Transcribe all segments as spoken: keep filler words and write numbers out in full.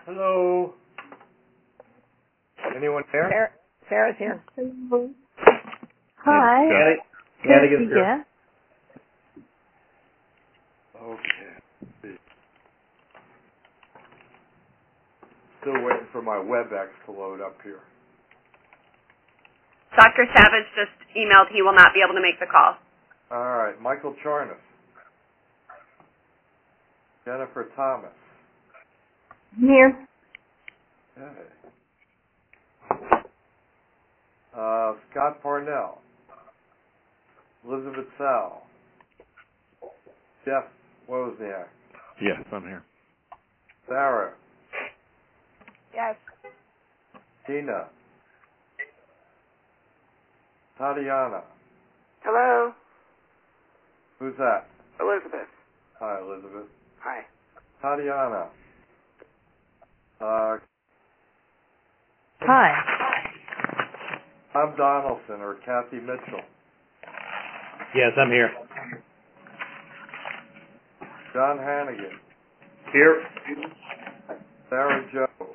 Hello. Anyone there? Sarah, Sarah's here. Hello. Hi. Annie, Good Annie to is here. Okay. Still waiting for my WebEx to load up here. Doctor Savage just emailed he will not be able to make the call. All right. Michael Charnas. Jennifer Thomas. Here. Okay. Uh, Scott Parnell. Elizabeth Sal. Jeff Wozniak. Yes, I'm here. Sarah. Yes. Tina. Tatiana. Hello. Who's that? Elizabeth. Hi, Elizabeth. Hi. Tatiana. Uh, Hi. Bob Donaldson or Kathy Mitchell. Yes, I'm here. John Hannigan. Here. Sarah Joe.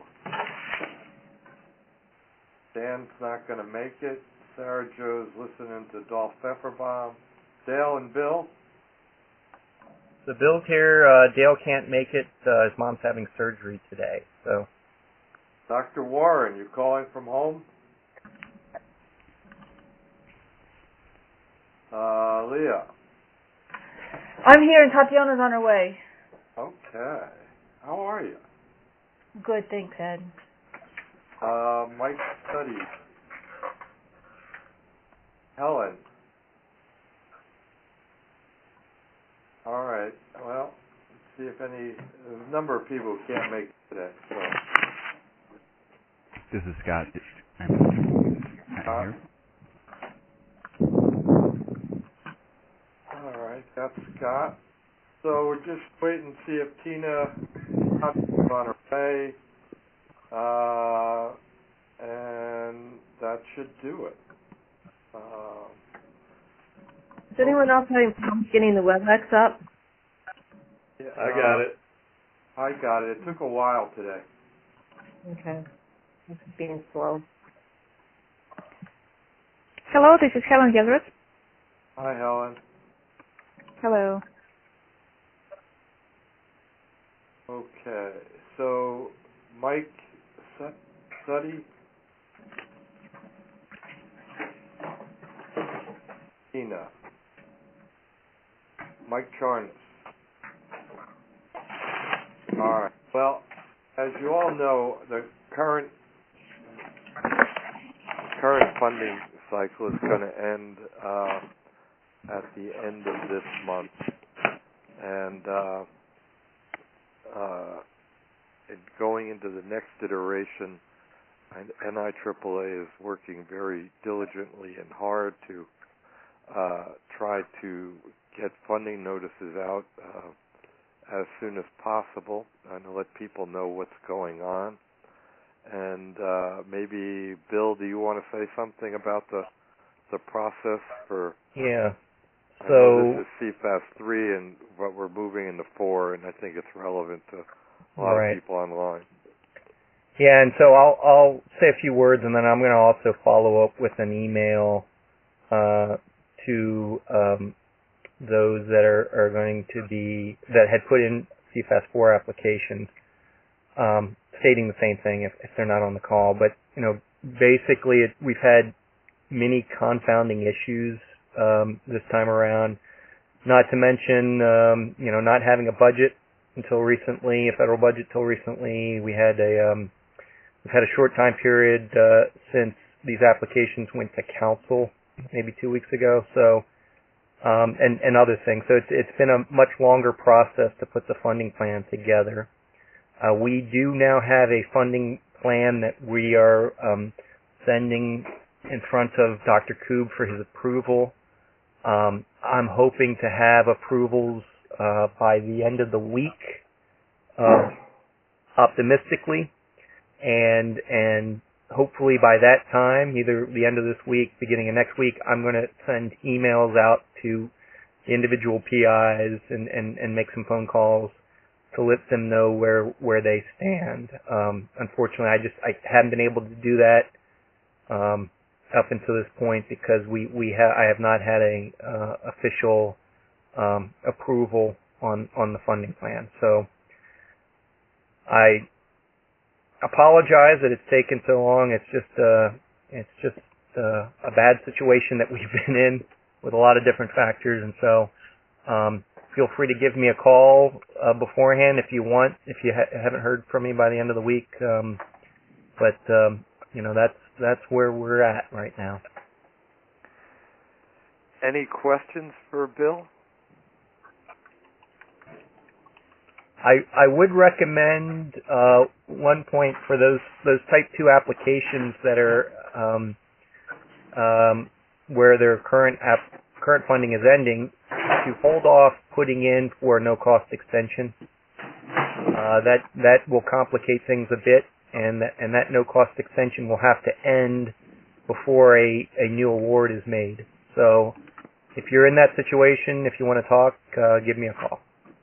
Dan's not going to make it. Sarah Joe's listening to Dolph Pepperbaum. Dale and Bill. So Bill's here. Uh, Dale can't make it. Uh, his mom's having surgery today. So. Doctor Warren, you calling from home? Uh, Leah. I'm here and Tatiana's on her way. Okay. How are you? Good, thanks, Ed. Uh, Mike Study. Helen. All right. Well, let's see if any. There's a number of people who can't make it today. So. This is Scott. I'm, I'm Uh, here. all right. That's Scott. So we're just waiting to see if Tina is on her way. Uh, and that should do it. Um, Is anyone else having problems getting the WebEx up? yeah, I got uh, it. I got it. It took a while today. Okay. It's being slow. Hello, this is Helen Gilbert. Hi, Helen. Hello. Okay. So, Mike Suddy, Tina, Mike Charnas. All right. Well, as you all know, the current current funding cycle is going to end uh, at the end of this month, and uh, uh, it going into the next iteration. N I triple A is working very diligently and hard to uh, try to get funding notices out uh, as soon as possible and to let people know what's going on. And uh, maybe, Bill, do you want to say something about the the process for? Yeah. I So know this is C FAS three, and but we're moving into four, and I think it's relevant to a lot right. of people online. Yeah, and so I'll I'll say a few words, and then I'm going to also follow up with an email uh, to um, those that are, are going to be that had put in C FAS four applications, um, stating the same thing if, if they're not on the call. But you know, basically, it, we've had many confounding issues um, this time around. Not to mention, um, you know, not having a budget until recently, a federal budget until recently. We had a um, we've had a short time period uh, since these applications went to council, maybe two weeks ago. So, um, and and other things. So it's it's been a much longer process to put the funding plan together. Uh, we do now have a funding plan that we are um, sending in front of Doctor Koob for his approval. Um, I'm hoping to have approvals uh, by the end of the week, uh, optimistically, and and hopefully by that time, either the end of this week, beginning of next week, I'm going to send emails out to the individual P Is and, and, and make some phone calls to let them know where where they stand. Um, unfortunately, I just I haven't been able to do that um, up until this point because we we ha- I have not had a uh, official um, approval on on the funding plan. So I apologize that it's taken so long. It's just uh, it's just uh, a bad situation that we've been in with a lot of different factors, and so. Um, Feel free to give me a call uh, beforehand if you want, if you ha- haven't heard from me by the end of the week. Um, but um, you know, that's that's where we're at right now. Any questions for Bill? I I would recommend uh, one point for those those type two applications that are um, um, where their current app current funding is ending, to hold off putting in for a no-cost extension. Uh, that that will complicate things a bit, and that, and that no-cost extension will have to end before a, a new award is made. So if you're in that situation, if you want to talk, uh, give me a call.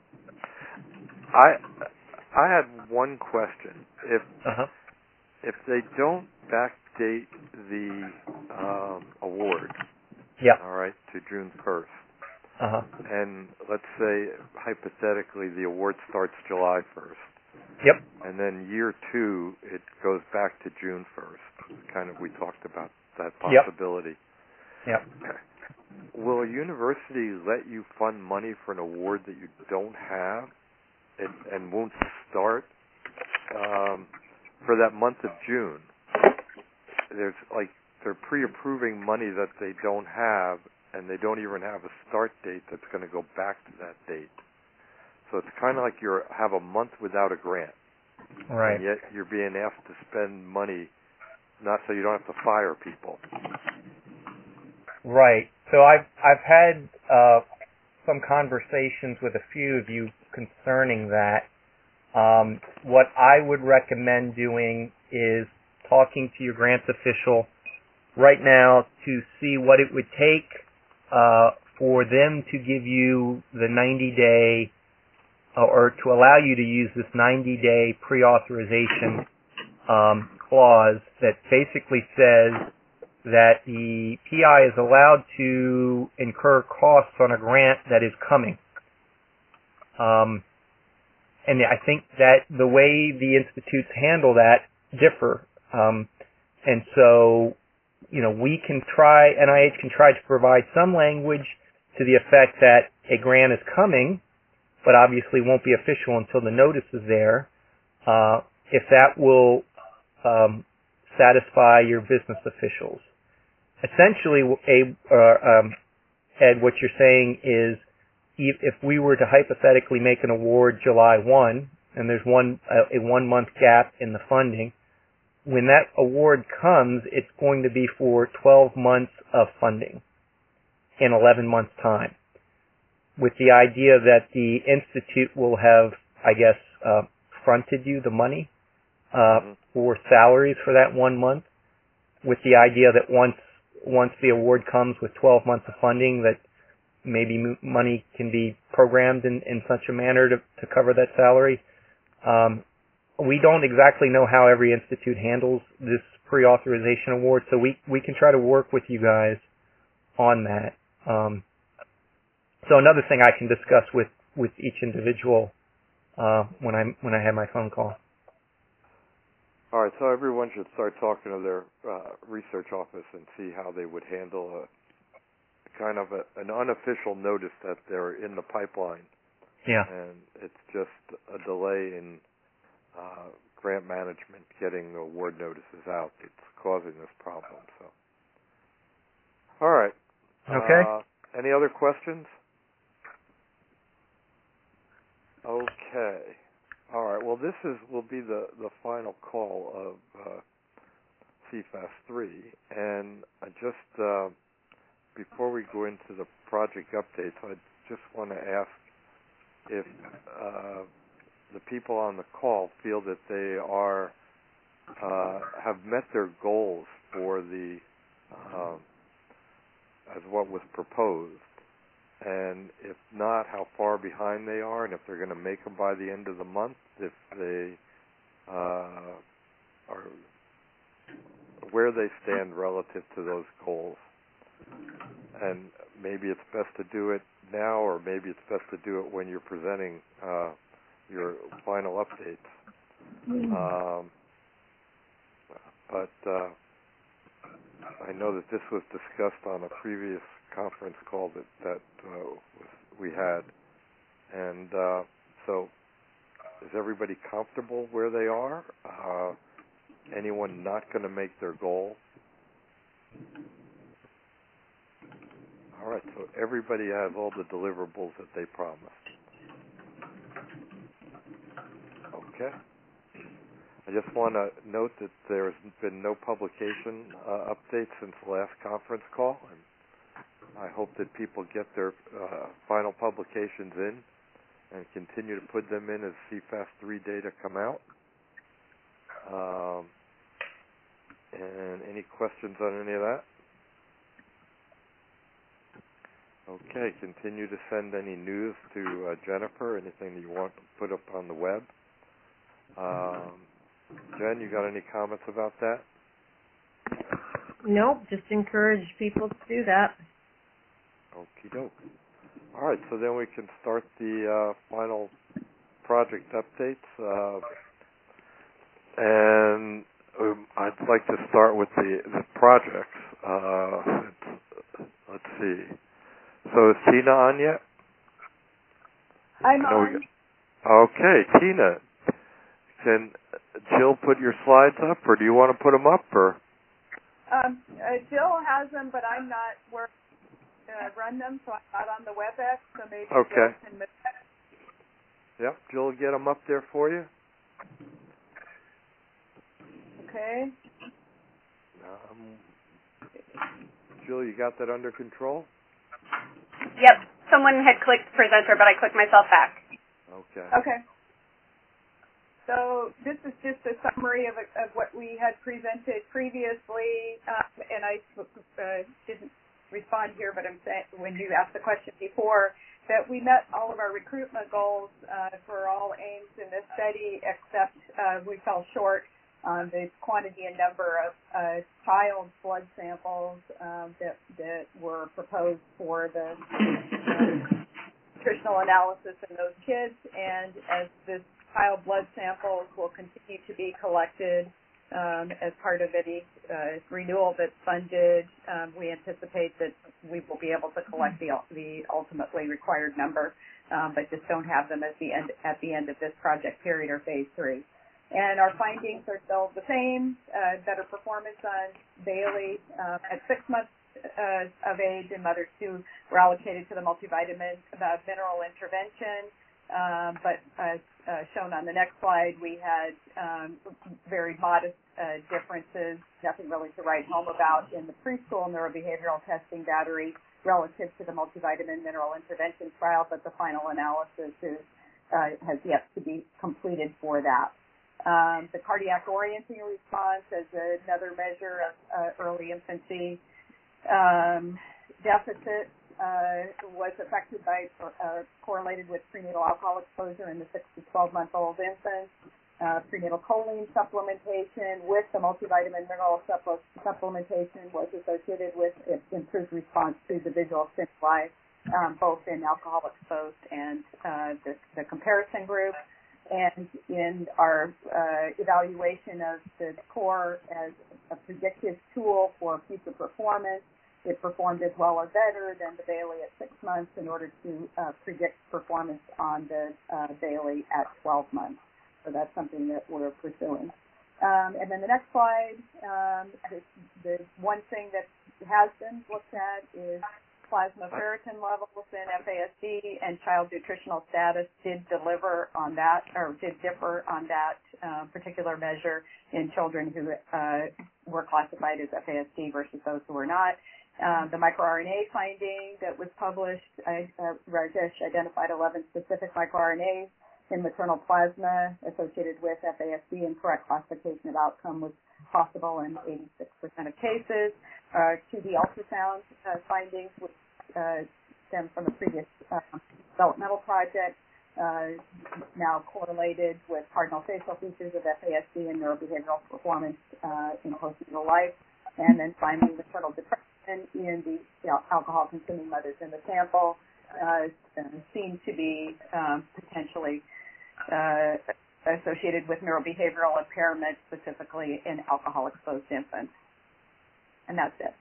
I I had one question. If Uh-huh. if they don't backdate the um, award, Yeah. all right, to June first, Uh-huh. and let's say hypothetically the award starts July first. Yep. And then year two it goes back to June first. Kind of we talked about that possibility. Yep. Will a university let you fund money for an award that you don't have and, and won't start um, for that month of June? There's like they're pre-approving money that they don't have, and they don't even have a start date that's going to go back to that date. So it's kind of like you have a month without a grant, Right. and yet you're being asked to spend money, not so you don't have to fire people. Right. So I've I've had uh, some conversations with a few of you concerning that. Um, what I would recommend doing is talking to your grants official right now to see what it would take uh, for them to give you the ninety day uh, or to allow you to use this ninety day pre-authorization um, clause that basically says that the P I is allowed to incur costs on a grant that is coming. Um, and I think that the way the institutes handle that differ. Um, and so, you know, we can try, N I H can try to provide some language to the effect that a grant is coming, but obviously won't be official until the notice is there. Uh, if that will um, satisfy your business officials. Essentially, a, uh, um, Ed, what you're saying is if we were to hypothetically make an award July first, and there's one a, a one-month gap in the funding, when that award comes, it's going to be for twelve months of funding in eleven months' time, with the idea that the institute will have, I guess, uh, fronted you the money uh, mm-hmm. for salaries for that one month, with the idea that once once the award comes with twelve months of funding, that maybe money can be programmed in, in such a manner to, to cover that salary. Um, we don't exactly know how every institute handles this pre-authorization award, so we, we can try to work with you guys on that. Um, so another thing I can discuss with, with each individual uh, when I when I have my phone call. All right, so everyone should start talking to their uh, research office and see how they would handle a kind of a, an unofficial notice that they're in the pipeline. Yeah. And it's just a delay in uh, grant management getting award notices out that's causing this problem. So, all right. Okay. Uh, any other questions? Okay. All right. Well, this is will be the, the final call of uh, C FAS three, and I just uh, before we go into the project updates, I just want to ask if uh, the people on the call feel that they are uh, have met their goals for the uh, as what was proposed, and if not, how far behind they are, and if they're going to make them by the end of the month, if they uh, are where they stand relative to those goals. And maybe it's best to do it now, or maybe it's best to do it when you're presenting uh, your final updates. Mm-hmm. Um, but uh, I know that this was discussed on a previous conference call that, that uh, was, we had. And uh, so is everybody comfortable where they are? Uh, anyone not going to make their goal? All right, so everybody has all the deliverables that they promised. Okay. I just want to note that there's been no publication uh, updates since the last conference call, and I hope that people get their uh, final publications in and continue to put them in as C FAS three data come out. Um, and any questions on any of that? Okay, continue to send any news to uh, Jennifer, anything that you want to put up on the web. Um, Jen, you got any comments about that? Nope, just encourage people to do that. Okie doke. All right, so then we can start the uh, final project updates. Uh, and um, I'd like to start with the, the projects. Uh, let's see. So is Tina on yet? I'm on. We, okay, Tina. Can Jill put your slides up, or do you want to put them up? Or Um, uh, Jill has them, but I'm not where uh, run them, so I'm not on the WebEx. So maybe okay. Jill can. Yep, Jill will get them up there for you. Okay. Um, Jill, you got that under control? Yep. Someone had clicked presenter, but I clicked myself back. Okay. Okay. So this is just a summary of, of what we had presented previously, um, and I uh, didn't respond here, but I'm saying when you asked the question before, that we met all of our recruitment goals uh, for all aims in this study, except uh, we fell short on the quantity and number of uh, child blood samples um, that, that were proposed for the uh, nutritional analysis in those kids, and as this child blood samples will continue to be collected um, as part of any uh, renewal that's funded. Um, we anticipate that we will be able to collect the, the ultimately required number, um, but just don't have them at the end at the end of this project period or phase three. And our findings are still the same: uh, better performance on Bailey uh, at six months uh, of age, and mothers who were allocated to the multivitamin uh, mineral intervention. Um, but as uh, shown on the next slide, we had um, very modest uh, differences, nothing really to write home about in the preschool neurobehavioral testing battery relative to the multivitamin mineral intervention trial, but the final analysis is, uh, has yet to be completed for that. Um, the cardiac orienting response as another measure of uh, early infancy um, deficit Uh, was affected by, uh, correlated with prenatal alcohol exposure in the six to twelve month old infants. Uh, prenatal choline supplementation with the multivitamin mineral supple- supplementation was associated with improved response to the visual stimuli, um, both in alcohol exposed and uh, the, the comparison group. And in our uh, evaluation of the core as a predictive tool for future performance, it performed as well or better than the Bailey at six months in order to uh, predict performance on the uh, Bailey at twelve months. So that's something that we're pursuing. Um, and then the next slide, um, the, the one thing that has been looked at is plasma ferritin levels in F A S D, and child nutritional status did deliver on that, or did differ on that uh, particular measure in children who uh, were classified as F A S D versus those who were not. Um, the microRNA finding that was published, uh, uh, Rajesh identified eleven specific microRNAs in maternal plasma associated with F A S D, and correct classification of outcome was possible in eighty-six percent of cases. Uh, to the ultrasound uh, findings, which uh, stemmed from a previous uh, developmental project, uh, now correlated with cardinal facial features of F A S D and neurobehavioral performance uh, in postnatal life, and then finally maternal depression in the you know, alcohol-consuming mothers in the sample uh, seem to be um, potentially uh, associated with neurobehavioral impairment, specifically in alcohol-exposed infants. And that's it.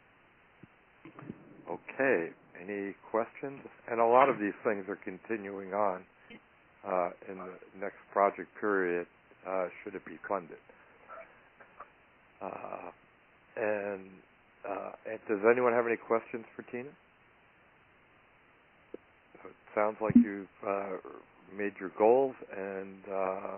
Okay. Any questions? And a lot of these things are continuing on uh, in the next project period, uh, should it be funded. Uh, and, uh, and does anyone have any questions for Tina? So it sounds like you've uh, made your goals and uh,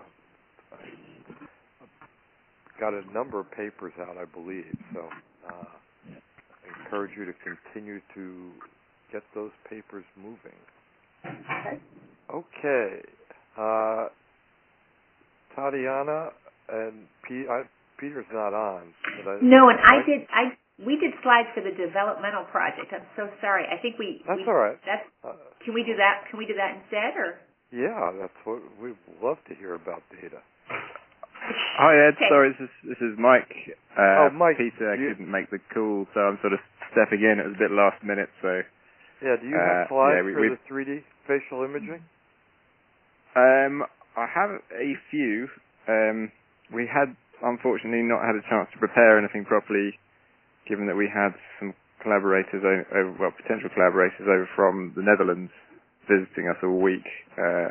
got a number of papers out, I believe. So uh, I encourage you to continue to get those papers moving. Okay. Okay. Uh, Tatiana and P- I, Peter's not on. But I, no, and I, I did. I we did slides for the developmental project. I'm so sorry. I think we. That's we, all right. That's. Uh, can we do that? Can we do that instead, or? Yeah, that's what we'd love to hear about data. Hi Ed, Okay. sorry, this is this is Mike. Uh, oh, Mike. Peter you, couldn't make the call, so I'm sort of stepping in. It was a bit last minute, so. Yeah, do you uh, have slides yeah, we, for we, the three D facial imaging? Um, I have a few. Um, we had unfortunately not had a chance to prepare anything properly, given that we had some collaborators, over, well, potential collaborators over from the Netherlands visiting us all week. Uh,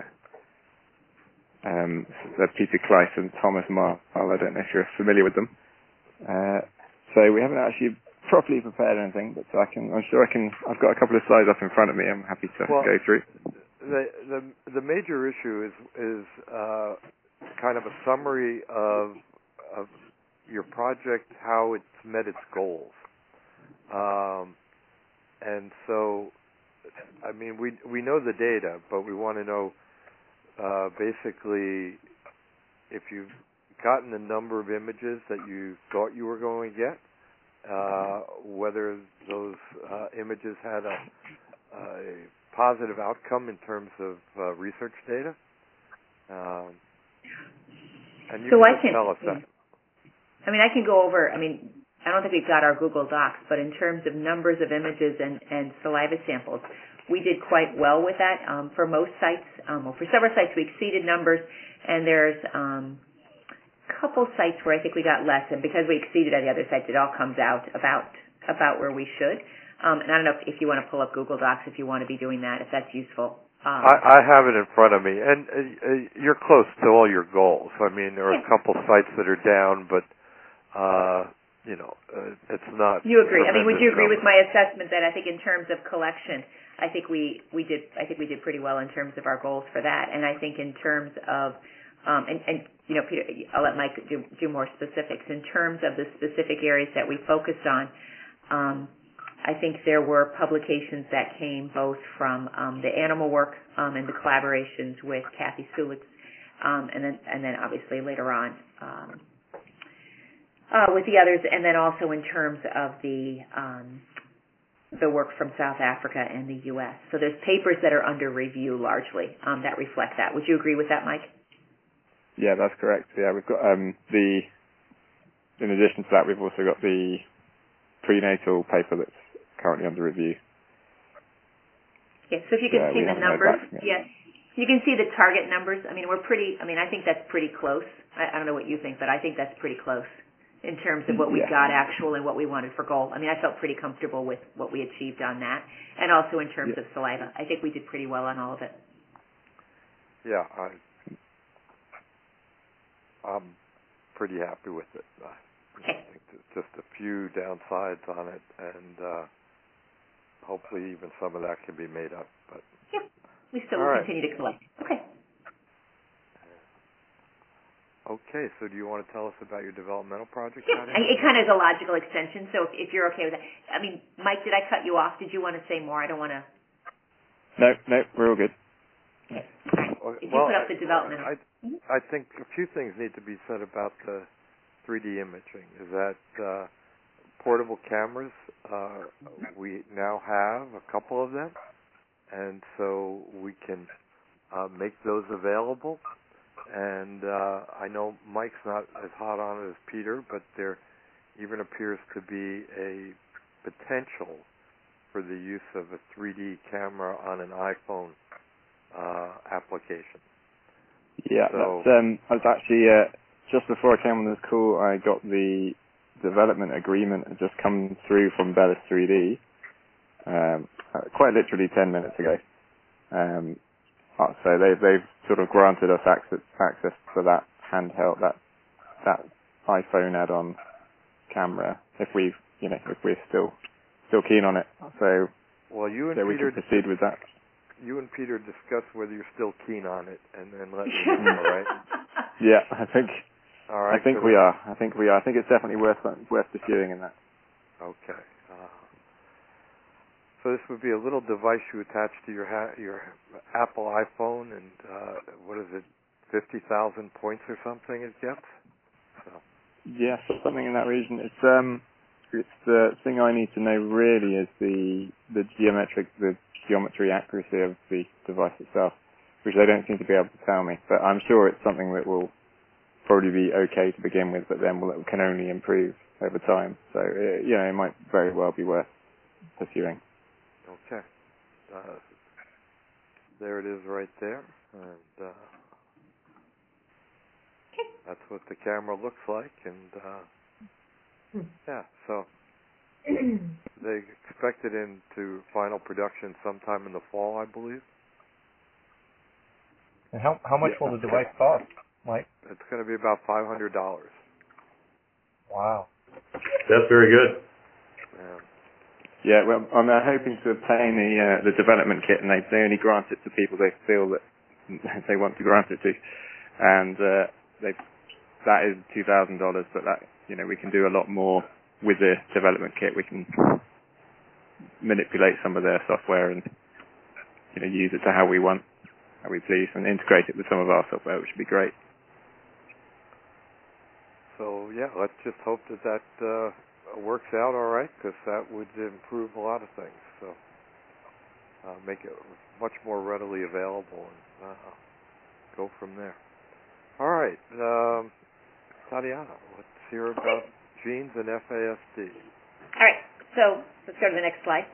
um, they're Peter Kleiss and Thomas Marl. I don't know if you're familiar with them. Uh, so we haven't actually properly prepared anything, but I can. I'm sure I can. I've got a couple of slides up in front of me. I'm happy to well, go through. The the the major issue is is uh, kind of a summary of of your project, how it's met its goals, um, and so I mean we we know the data, but we want to know uh, basically if you've gotten the number of images that you thought you were going to get, uh, whether those uh, images had a, a positive outcome in terms of uh, research data, um, and you So can I just can, tell us yeah. that. I mean, I can go over. I mean, I don't think we've got our Google Docs, but in terms of numbers of images and, and saliva samples, we did quite well with that. Um, for most sites, um, well, for several sites, we exceeded numbers, and there's um, a couple sites where I think we got less, and because we exceeded at the other sites, it all comes out about about where we should. Um, and I don't know if, if you want to pull up Google Docs if you want to be doing that, if that's useful. Um, I, I have it in front of me, and uh, uh, you're close to all your goals. I mean, there are a couple sites that are down, but uh, you know, uh, it's not. You agree? I mean, would you agree numbers. with my assessment that I think in terms of collection, I think we, we did I think we did pretty well in terms of our goals for that, and I think in terms of um, and, and you know, Peter, I'll let Mike do, do more specifics in terms of the specific areas that we focused on. Um, I think there were publications that came both from um, the animal work um, and the collaborations with Kathy Sulitz, um, and then and then obviously later on um, uh, with the others, and then also in terms of the um, the work from South Africa and the U S. So there's papers that are under review largely um, that reflect that. Would you agree with that, Mike? Yeah, that's correct. Yeah, we've got um, the. In addition to that, we've also got the prenatal paper that's currently under review. Yes, so if you can uh, see the numbers, yes. You can see the target numbers. I mean, we're pretty, I mean, I think that's pretty close. I, I don't know what you think, but I think that's pretty close in terms of what we yeah. got actual and what we wanted for goal. I mean, I felt pretty comfortable with what we achieved on that. And also in terms yeah. of saliva. I think we did pretty well on all of it. Yeah, I, I'm pretty happy with it. Uh, Okay. I think there's just a few downsides on it, and uh, hopefully even some of that can be made up. But yeah, we still all will right. continue to collect. Okay. Okay, so do you want to tell us about your developmental project? Yeah, I, it kind of is a logical extension. So if, if you're okay with that, I mean, Mike, did I cut you off? Did you want to say more? I don't want to. No, no, we're all good. Okay. Well, If you put up the developmental. I, I think a few things need to be said about the three D imaging. Is that uh, portable cameras? Uh, we now have a couple of them. and so we can uh, make those available. And uh, I know Mike's not as hot on it as Peter, but there even appears to be a potential for the use of a three D camera on an iPhone uh, application. Yeah, so, that's, um, I was actually, uh, just before I came on this call, I got the development agreement had just come through from Bellis three D, um, quite literally ten minutes ago. Um, so they, they've sort of granted us access, access to that handheld, that that iPhone add-on camera, if we, you know, if we're still still keen on it. So, well, you and so we Peter can proceed with that. You and Peter discuss whether you're still keen on it, and then let me know. All right? Yeah, I think. All right. I think we are. I think we are. I think it's definitely worth worth pursuing in that. Okay. Uh, so this would be a little device you attach to your ha- your Apple iPhone, and uh, what is it, fifty thousand points or something it gets? So. Yes, something in that region. It's um, it's the thing I need to know really is the the geometric the geometry accuracy of the device itself, which they don't seem to be able to tell me. But I'm sure it's something that will probably be okay to begin with, but then will, it can only improve over time. So it, you know, it might very well be worth pursuing. Okay. Uh, there it is right there. And uh, that's what the camera looks like. And uh, yeah, so they expect it into final production sometime in the fall, I believe. And how how much Yeah. will the device cost, Mike? It's going to be about five hundred dollars. Wow. That's very good. Yeah. Yeah, well, I'm uh, hoping to obtain the uh, the development kit, and they they only grant it to people they feel that they want to grant it to, and uh, they that is two thousand dollars. But that, you know, we can do a lot more with the development kit. We can manipulate some of their software and, you know, use it to how we want, how we please, and integrate it with some of our software, which would be great. So yeah, let's just hope that that uh, works out all right, because that would improve a lot of things. So uh, make it much more readily available, and uh, go from there. All right, um, Tatiana, let's hear about genes and F A S D. All right, so let's go to the next slide.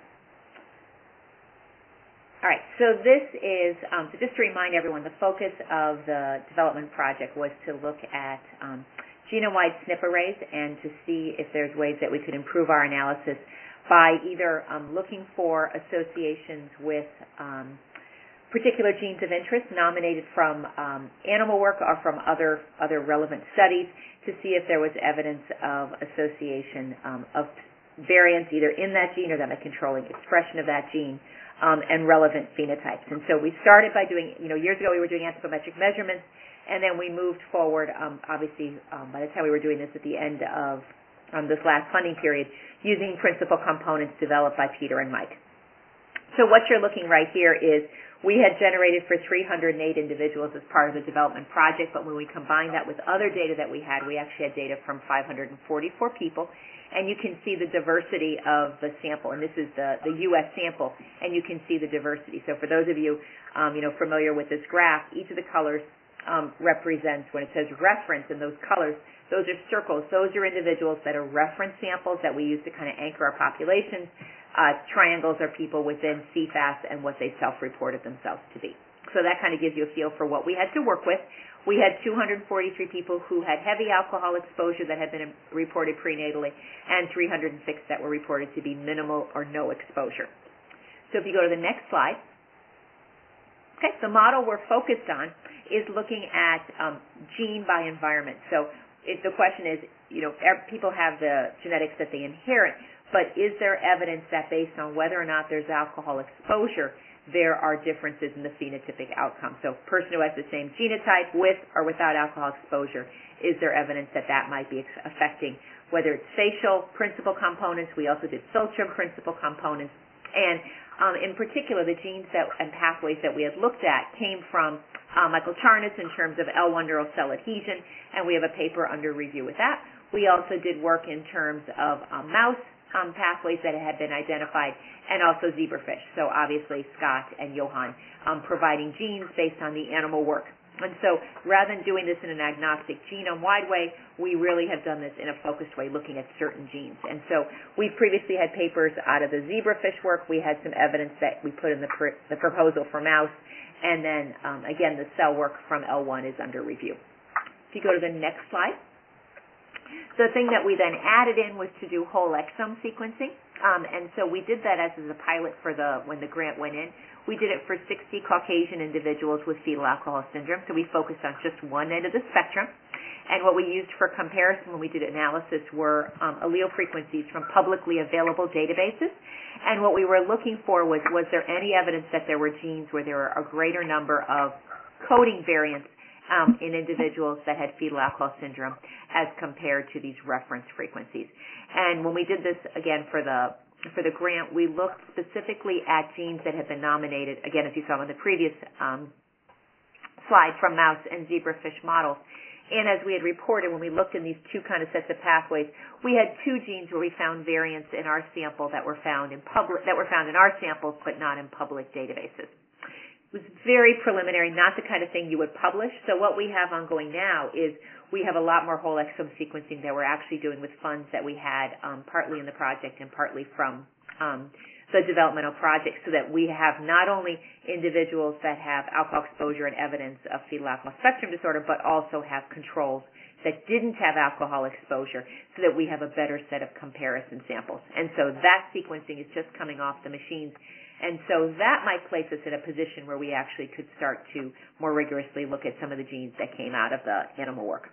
All right, so this is, um, so just to remind everyone, the focus of the development project was to look at um, genome-wide S N P arrays and to see if there's ways that we could improve our analysis by either um, looking for associations with um, particular genes of interest nominated from um, animal work or from other other relevant studies to see if there was evidence of association um, of variants either in that gene or that may controlling expression of that gene um, and relevant phenotypes. And so we started by doing, you know, years ago we were doing anthropometric measurements, and then we moved forward, um, obviously, um, by the time we were doing this at the end of um, this last funding period, using principal components developed by Peter and Mike. So what you're looking right here is we had generated for three hundred eight individuals as part of the development project, but when we combined that with other data that we had, we actually had data from five hundred forty-four people, and you can see the diversity of the sample, and this is the, the U S sample, and you can see the diversity. So for those of you, um, you know, familiar with this graph, each of the colors um, represents, when it says reference in those colors, those are circles. Those are individuals that are reference samples that we use to kind of anchor our populations. Uh, triangles are people within C FAS and what they self-reported themselves to be. So that kind of gives you a feel for what we had to work with. We had two hundred forty-three people who had heavy alcohol exposure that had been reported prenatally, and three hundred six that were reported to be minimal or no exposure. So if you go to the next slide, okay, the model we're focused on is looking at um, gene by environment. So if the question is, you know, people have the genetics that they inherit, but is there evidence that based on whether or not there's alcohol exposure, there are differences in the phenotypic outcome? So a person who has the same genotype with or without alcohol exposure, is there evidence that that might be affecting whether it's facial principal components? We also did Filtrum principal components. And um, in particular, the genes that and pathways that we had looked at came from uh, Michael Charnas in terms of L one neural cell adhesion, and we have a paper under review with that. We also did work in terms of um, mouse um, pathways that had been identified, and also zebrafish. So obviously Scott and Johan um, providing genes based on the animal work. And so rather than doing this in an agnostic genome-wide way, we really have done this in a focused way, looking at certain genes. And so we've previously had papers out of the zebrafish work. We had some evidence that we put in the, pr- the proposal for mouse. And then, um, again, the cell work from L one is under review. If you go to the next slide. So the thing that we then added in was to do whole exome sequencing. Um, and so we did that as, as a pilot for the when the grant went in. We did it for sixty Caucasian individuals with fetal alcohol syndrome, so we focused on just one end of the spectrum. And what we used for comparison when we did analysis were um, allele frequencies from publicly available databases. And what we were looking for was, was there any evidence that there were genes where there were a greater number of coding variants um, in individuals that had fetal alcohol syndrome as compared to these reference frequencies. And when we did this, again, for the for the grant, we looked specifically at genes that had been nominated, again, as you saw in the previous um, slide, from mouse and zebrafish models. And as we had reported, when we looked in these two kind of sets of pathways, we had two genes where we found variants in our sample that were found in public that were found in our samples, but not in public databases. It was very preliminary, not the kind of thing you would publish. So what we have ongoing now is we have a lot more whole exome sequencing that we're actually doing with funds that we had um, partly in the project and partly from um, the developmental project, so that we have not only individuals that have alcohol exposure and evidence of fetal alcohol spectrum disorder, but also have controls that didn't have alcohol exposure, so that we have a better set of comparison samples. And so that sequencing is just coming off the machines. And so that might place us in a position where we actually could start to more rigorously look at some of the genes that came out of the animal work.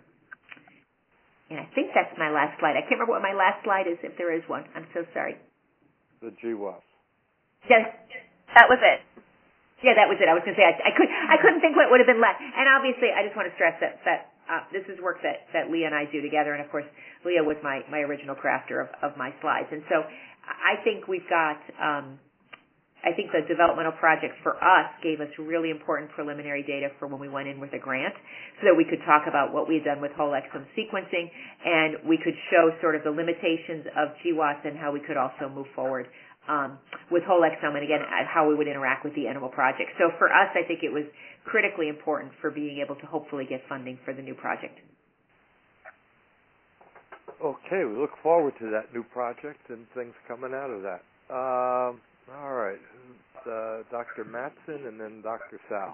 And I think that's my last slide. I can't remember what my last slide is, if there is one. I'm so sorry. The G W A S. Yes, that was it. Yeah, that was it. I was going to say, I, I, could, I couldn't think what would have been left. And obviously, I just want to stress that, that uh, this is work that, that Leah and I do together. And, of course, Leah was my, my original crafter of, of my slides. And so I think we've got... Um, I think the developmental project for us gave us really important preliminary data for when we went in with a grant, so that we could talk about what we had done with whole exome sequencing, and we could show sort of the limitations of G W A S and how we could also move forward um, with whole exome, and again, how we would interact with the animal project. So for us, I think it was critically important for being able to hopefully get funding for the new project. Okay, we look forward to that new project and things coming out of that. Um, All right, uh, Doctor Matson, and then Doctor Sal,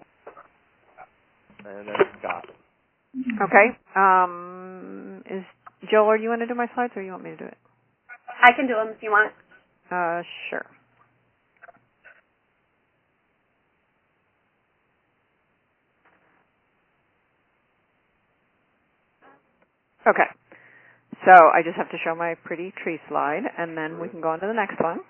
and then Scott. Okay. Um, is Joel, or do you want to do my slides, or you want me to do it? I can do them if you want. Uh, sure. Okay. So I just have to show my pretty tree slide, and then we can go on to the next one.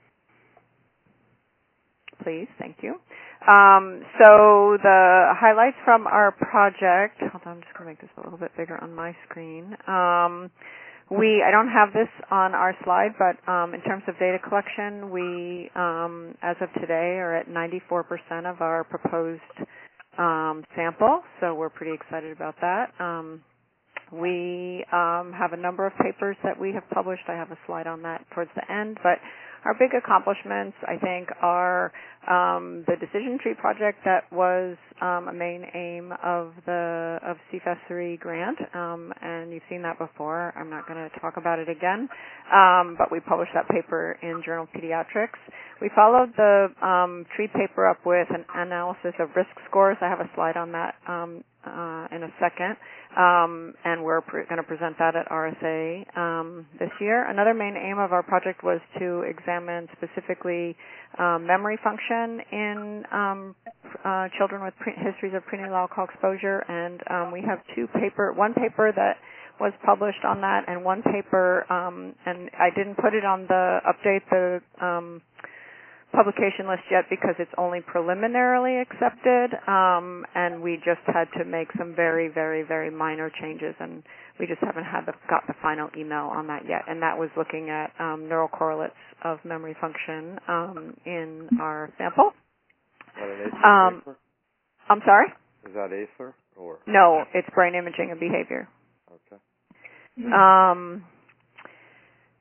Please, thank you. Um, so the highlights from our project, hold on, I'm just going to make this a little bit bigger on my screen. Um, we, I don't have this on our slide, but um, in terms of data collection, we, um, as of today, are at ninety-four percent of our proposed um, sample, so we're pretty excited about that. Um, we um, have a number of papers that we have published. I have a slide on that towards the end, but our big accomplishments, I think, are um, the decision tree project that was um, a main aim of the of C F A S three grant, um, and you've seen that before. I'm not going to talk about it again, um, but we published that paper in Journal of Pediatrics. We followed the um, tree paper up with an analysis of risk scores. I have a slide on that um, uh, in a second, um, and we're pre- going to present that at R S A um, this year. Another main aim of our project was to examine specifically um, memory function in um, uh, children with pre- histories of prenatal alcohol exposure, and um, we have two paper, one paper that was published on that, and one paper, um, and I didn't put it on the update the um, publication list yet because it's only preliminarily accepted, um, and we just had to make some very, very, very minor changes, and we just haven't had the, got the final email on that yet. And that was looking at um, neural correlates of memory function um, in our sample. Is that an A C E R um, paper? I'm sorry? Is that A C E R or? No, it's brain imaging and behavior. Okay. Um,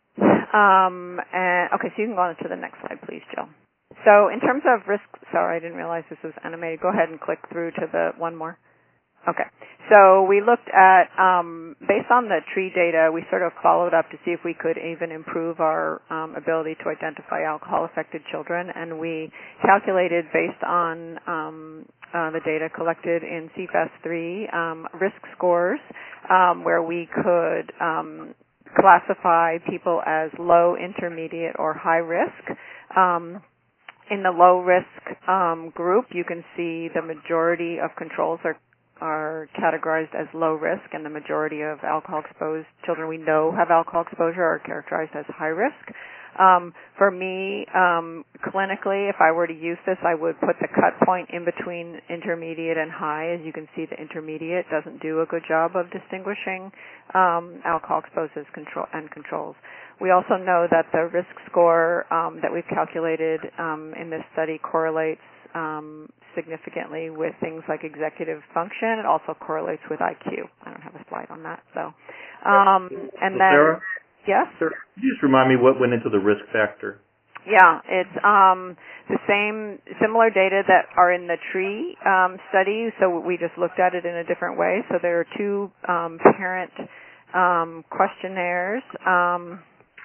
Um, and okay, so you can go on to the next slide, please, Jill. So in terms of risk, sorry, I didn't realize this was animated. Go ahead and click through to the one more. Okay. So we looked at, um, based on the tree data, we sort of followed up to see if we could even improve our um, ability to identify alcohol-affected children, and we calculated based on um, uh, the data collected in C F A S three um, risk scores, um, where we could um, classify people as low, intermediate, or high risk. Um, in the low risk um, group, you can see the majority of controls are are categorized as low risk, and the majority of alcohol-exposed children we know have alcohol exposure are characterized as high risk. Um, for me, um, clinically, if I were to use this, I would put the cut point in between intermediate and high. As you can see, the intermediate doesn't do a good job of distinguishing um, alcohol-exposed as control and controls. We also know that the risk score um, that we've calculated um, in this study correlates um, significantly with things like executive function. It also correlates with I Q. I don't have a slide on that. So, um, and so then Sarah, yes, Sarah, could you just remind me what went into the risk factor? Yeah, it's um, the same, similar data that are in the tree um, study. So we just looked at it in a different way. So there are two um, parent um, questionnaires. Um,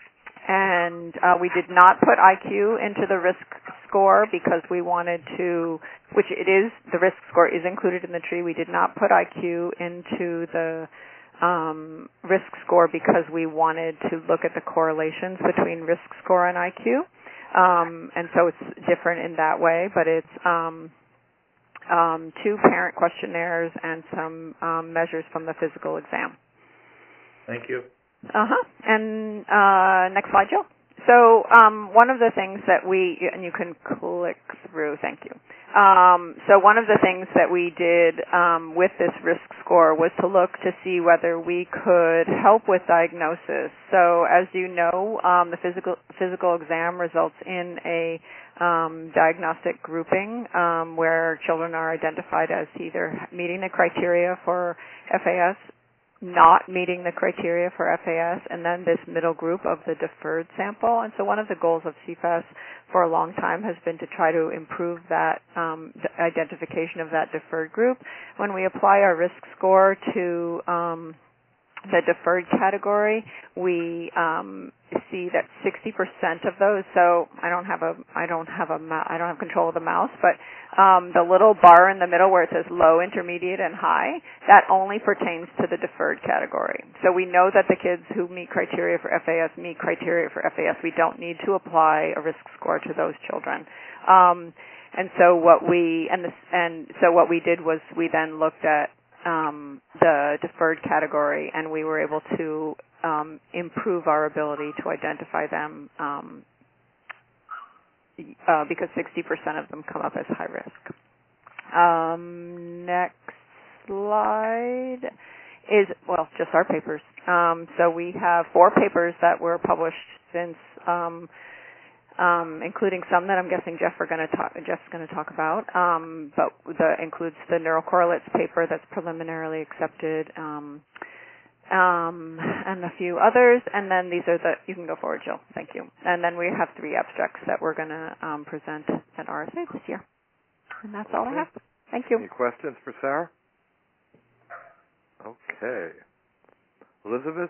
And uh, we did not put I Q into the risk score because we wanted to, which it is, the risk score is included in the tree. We did not put I Q into the um, risk score because we wanted to look at the correlations between risk score and I Q. Um, and so it's different in that way, but it's um, um, two parent questionnaires and some um, measures from the physical exam. Thank you. Uh-huh. And uh, next slide, Jill. So um, one of the things that we, and you can click through, thank you. Um, so one of the things that we did um, with this risk score was to look to see whether we could help with diagnosis. So as you know, um, the physical physical exam results in a um, diagnostic grouping um, where children are identified as either meeting the criteria for F A S, not meeting the criteria for F A S, and then this middle group of the deferred sample. And so one of the goals of C F A S for a long time has been to try to improve that um, the identification of that deferred group. When we apply our risk score to um, the deferred category, we um, see that sixty percent of those. So I don't have a I don't have a I don't have control of the mouse, but um, the little bar in the middle where it says low, intermediate, and high, that only pertains to the deferred category. So we know that the kids who meet criteria for F A S meet criteria for F A S. We don't need to apply a risk score to those children. Um, and so what we and this, and so what we did was we then looked at Um, the deferred category, and we were able to um, improve our ability to identify them um, uh, because sixty percent of them come up as high risk. Um, next slide is, well, just our papers. Um, so we have four papers that were published since um, Um, including some that I'm guessing Jeff are going to talk. Jeff's going to talk about, um, but the includes the neurocorrelates paper that's preliminarily accepted, um, um, and a few others. And then these are the. You can go forward, Jill. Thank you. And then we have three abstracts that we're going to um, present at R S A this year. And that's all I have. Thank you. Any questions for Sarah? Okay, Elizabeth.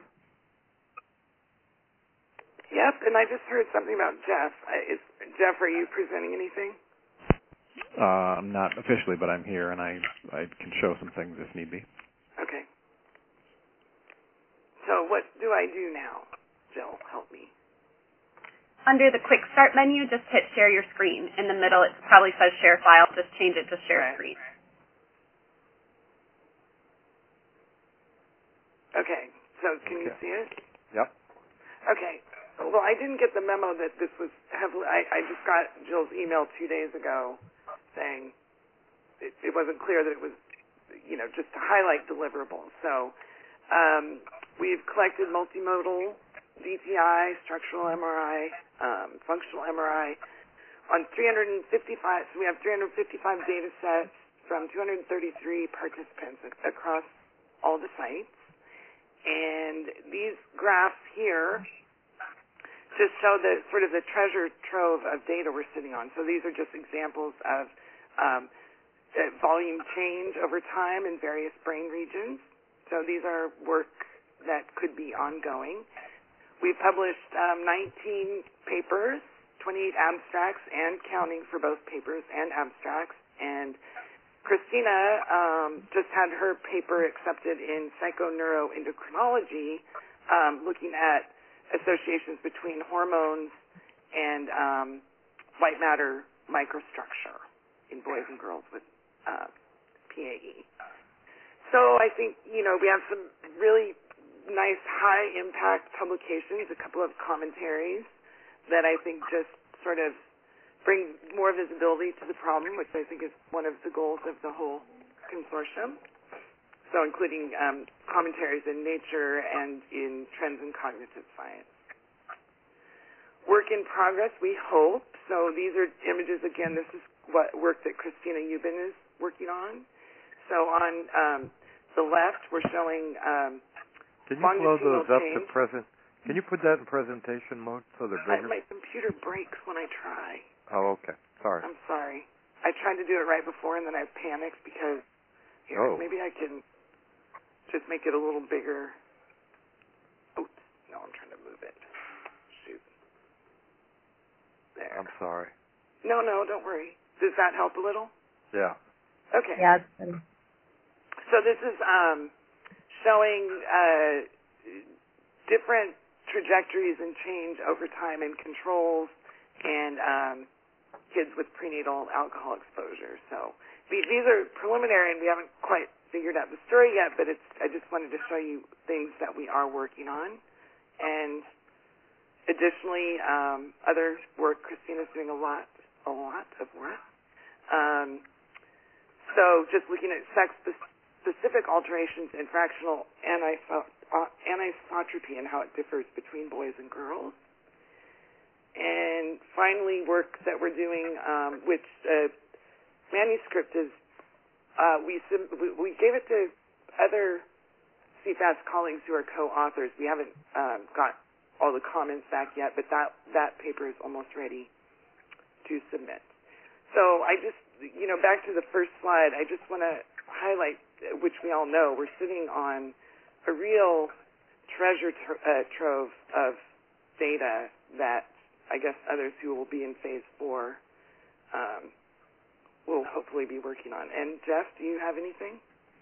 Yep, and I just heard something about Jeff. Is, Jeff, are you presenting anything? Uh, I'm not officially, but I'm here, and I I can show some things if need be. Okay. So what do I do now? Jill, help me. Under the Quick Start menu, just hit Share Your Screen. In the middle, it probably says Share File. Just change it to Share right. Screen. Okay. So can okay. you see it? Yep. Okay. Well, I didn't get the memo that this was heavily. I, I just got Jill's email two days ago saying it, it wasn't clear that it was, you know, just to highlight deliverables. So um, we've collected multimodal D T I, structural M R I, um, functional M R I on three hundred fifty-five. So we have three hundred fifty-five data sets from two hundred thirty-three participants across all the sites. And these graphs here to show the sort of the treasure trove of data we're sitting on. So these are just examples of um, volume change over time in various brain regions. So these are work that could be ongoing. We've published um, nineteen papers, twenty-eight abstracts, and counting for both papers and abstracts. And Christina um, just had her paper accepted in psychoneuroendocrinology, um, looking at associations between hormones and um, white matter microstructure in boys and girls with uh, P A E. So I think, you know, we have some really nice high-impact publications, a couple of commentaries that I think just sort of bring more visibility to the problem, which I think is one of the goals of the whole consortium. So including um, commentaries in Nature and in Trends in Cognitive Science. Work in progress, we hope. So these are images, again, this is what work that Christina Eubin is working on. So on um, the left, we're showing um, Can you blow those up change. to present? Can you put that in presentation mode so they're bigger? I, my computer breaks when I try. Oh, okay. Sorry. I'm sorry. I tried to do it right before, and then I panicked because, here, oh. maybe I can just make it a little bigger. Oops. No, I'm trying to move it. Shoot. There. I'm sorry. No, no, don't worry. Does that help a little? Yeah. Okay. Yeah. So this is um, showing uh, different trajectories and change over time in controls and um, kids with prenatal alcohol exposure. So these are preliminary, and we haven't quite figured out the story yet, but it's, I just wanted to show you things that we are working on. And additionally, um, other work, Christina's doing a lot, a lot of work. Um, so just looking at sex-specific alterations in fractional aniso- uh, anisotropy and how it differs between boys and girls. And finally, work that we're doing, um, which uh, manuscript is, uh, we, sim- we we gave it to other C FAST colleagues who are co-authors. We haven't um, got all the comments back yet, but that, that paper is almost ready to submit. So I just, you know, back to the first slide, I just want to highlight, which we all know, we're sitting on a real treasure tr- uh, trove of data that I guess others who will be in phase four um, will hopefully be working on. And Jeff, do you have anything?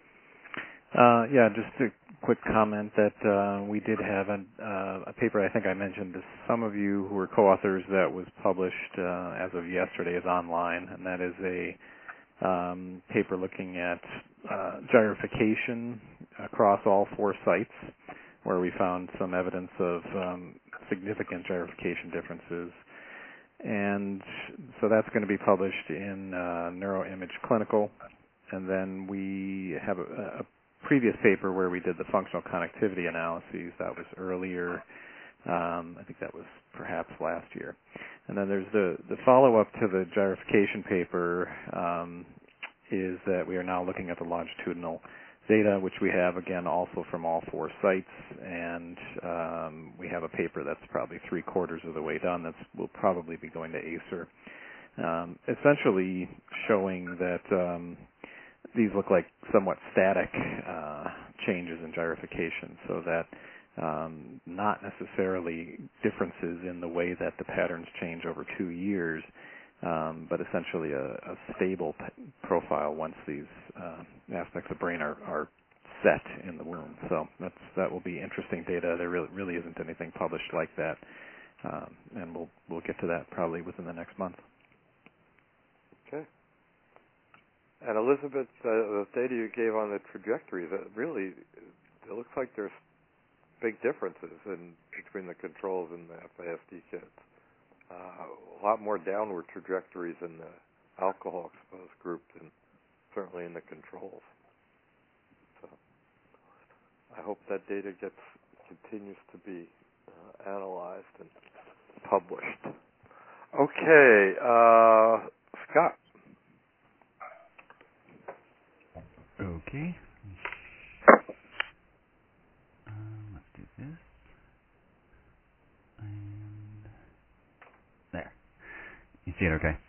Uh, yeah, just a quick comment that uh, we did have a, uh, a paper I think I mentioned to some of you who were co-authors that was published uh, as of yesterday is online, and that is a um, paper looking at uh, gyrification across all four sites, where we found some evidence of um, significant gyrification differences. And so that's going to be published in uh, NeuroImage Clinical. And then we have a, a previous paper where we did the functional connectivity analyses. That was earlier. Um, I think that was perhaps last year. And then there's the, the follow-up to the gyrification paper um, is that we are now looking at the longitudinal data, which we have, again, also from all four sites, and um, we have a paper that's probably three quarters of the way done that will probably be going to ACER, um, essentially showing that um, these look like somewhat static uh, changes in gyrification, so that um, not necessarily differences in the way that the patterns change over two years, Um, but essentially a, a stable p- profile once these uh, aspects of brain are, are set in the womb. So that's that will be interesting data. There really, really isn't anything published like that, um, and we'll we'll get to that probably within the next month. Okay. And Elizabeth, uh, the data you gave on the trajectory, that really it looks like there's big differences in between the controls and the F A S D kids. Uh, a lot more downward trajectories in the alcohol-exposed group than certainly in the controls. So I hope that data gets continues to be uh, analyzed and published. Okay, uh, Scott. Okay. Um, let's do this. And see it okay?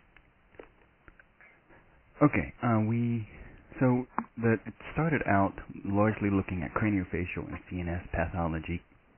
Okay, uh, we, so the, it started out largely looking at craniofacial and C N S pathology,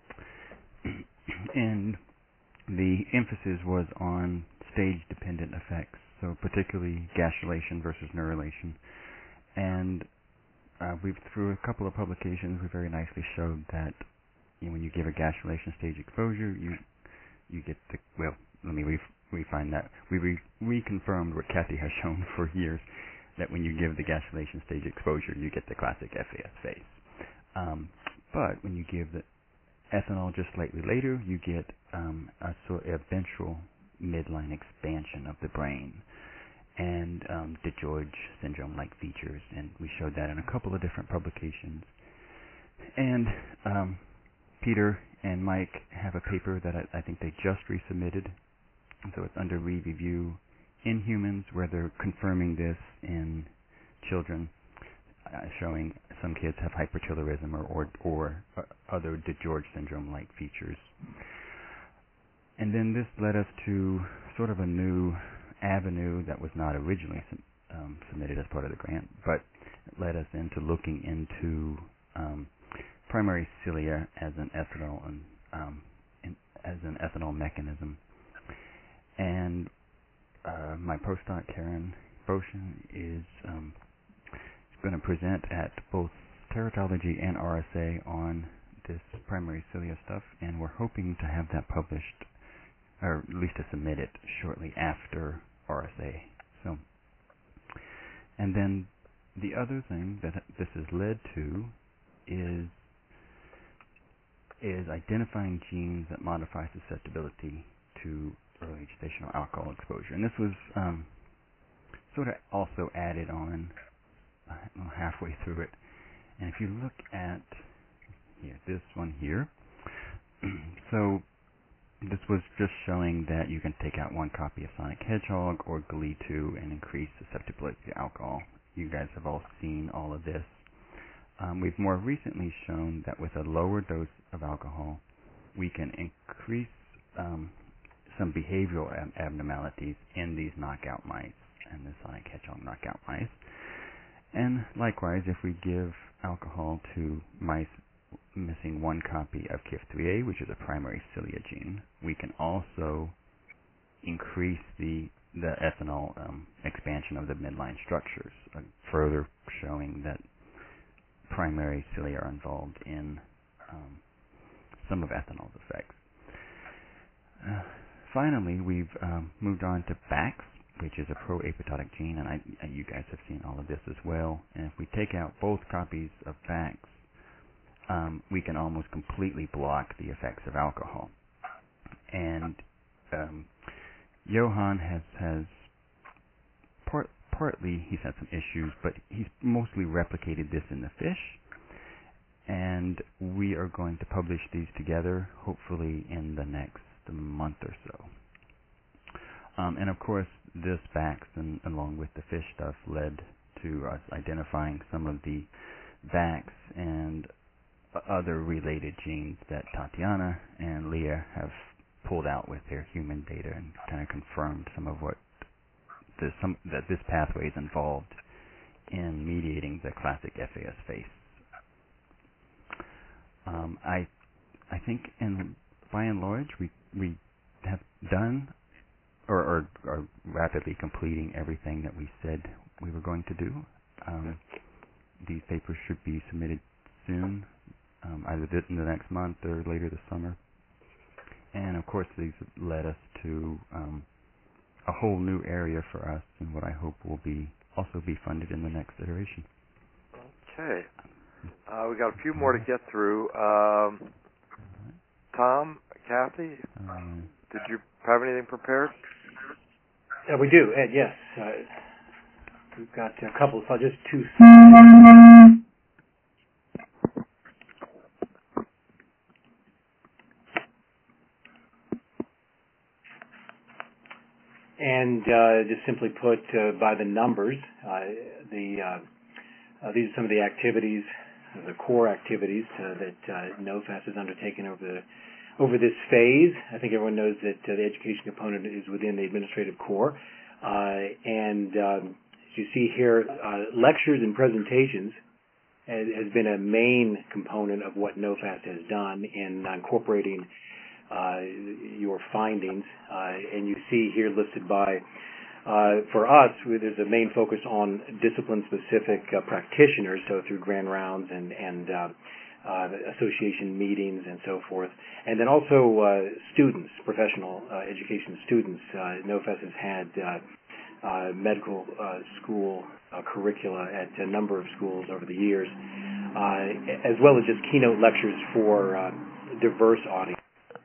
and the emphasis was on stage-dependent effects, so particularly gastrulation versus neurulation. And uh, we've, through a couple of publications, we very nicely showed that you know, when you give a gastrulation stage exposure, you you get the, well, let me re- refine that. We re- reconfirmed what Kathy has shown for years, that when you give the gastrulation stage exposure, you get the classic F A S phase. Um, but when you give the ethanol just slightly later, you get um, a sort of ventral midline expansion of the brain and um, DeGeorge syndrome-like features, and we showed that in a couple of different publications. And um, Peter and Mike have a paper that I, I think they just resubmitted, so it's under re-review in humans, where they're confirming this in children, uh, showing some kids have hypertelorism or, or, or uh, other DeGeorge syndrome-like features. And then this led us to sort of a new avenue that was not originally um, submitted as part of the grant, but it led us into looking into um, primary cilia as an ethanol and um, in, as an ethanol mechanism. And uh, my postdoc Karen Boshin is um, going to present at both teratology and R S A on this primary cilia stuff, and we're hoping to have that published, or at least to submit it shortly after R S A. So, and then the other thing that this has led to is is identifying genes that modify susceptibility to early gestational alcohol exposure. And this was um, sort of also added on uh, halfway through it. And if you look at here, this one here, so this was just showing that you can take out one copy of Sonic Hedgehog or Glee two and increase susceptibility to alcohol. You guys have all seen all of this. Um, we've more recently shown that with a lower dose of alcohol, we can increase um, some behavioral ab- abnormalities in these knockout mice and the Sonic Hedgehog knockout mice. And likewise, if we give alcohol to mice missing one copy of K I F three A, which is a primary cilia gene, we can also increase the the ethanol um, expansion of the midline structures, uh, further showing that primary cilia are involved in um, some of ethanol's effects. Uh, finally, we've um, moved on to B A X, which is a pro-apoptotic gene, and, I, and you guys have seen all of this as well. And if we take out both copies of B A X, um, we can almost completely block the effects of alcohol. And um, Johan has has part, partly he's had some issues, but he's mostly replicated this in the fish. And we are going to publish these together, hopefully in the next month or so. Um, and of course, this B A X, and along with the fish stuff, led to us identifying some of the B A X and other related genes that Tatiana and Leah have pulled out with their human data and kind of confirmed some of what the, some, that this pathway is involved in mediating the classic F A S phase. Um, I I think in by and large we we have done or, or are rapidly completing everything that we said we were going to do. Um, these papers should be submitted soon, um, either in the next month or later this summer. And of course, these led us to um, a whole new area for us, and what I hope will be also be funded in the next iteration. Okay, uh, we got a few more to get through. Um, Tom, Kathy, um, did you have anything prepared? Yeah, we do, Ed, yes. Uh, we've got a couple, so I'll just two. And uh, just simply put, uh, by the numbers, uh, the uh, uh, these are some of the activities, uh, the core activities uh, that uh, NOFAS has undertaken over the over this phase. I think everyone knows that uh, the education component is within the administrative core. Uh, and um, as you see here, uh, lectures and presentations has, has been a main component of what NOFAS has done in incorporating uh, your findings. Uh, and you see here listed by, uh, for us, there's a main focus on discipline-specific uh, practitioners, so through grand rounds and, and uh, Uh, association meetings and so forth, and then also uh, students, professional uh, education students. Uh, NOFAS has had uh, uh, medical uh, school uh, curricula at a number of schools over the years, uh, as well as just keynote lectures for uh, diverse audience.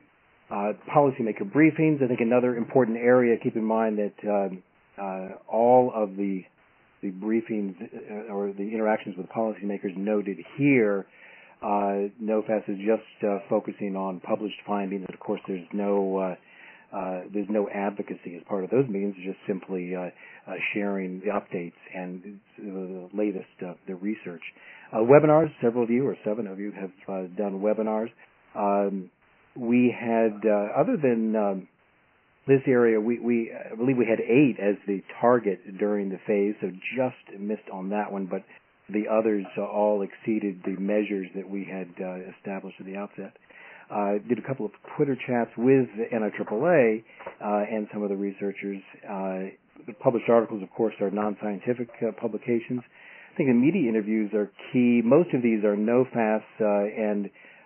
Uh, policymaker briefings, I think another important area. Keep in mind that uh, uh, all of the the briefings uh, or the interactions with policymakers noted here. Uh, NOFAS is just uh, focusing on published findings, and of course, there's no uh, uh, there's no advocacy as part of those meetings. It's just simply uh, uh, sharing the updates and the latest uh, the research. Uh, webinars. Several of you, or seven of you, have uh, done webinars. Um, we had, uh, other than um, this area, we, we I believe we had eight as the target during the phase, so just missed on that one, but the others uh, all exceeded the measures that we had uh, established at the outset. Uh, did a couple of Twitter chats with N I A A A uh, and some of the researchers. Uh, the published articles, of course, are non-scientific uh, publications. I think the media interviews are key. Most of these are NOFAS, uh, and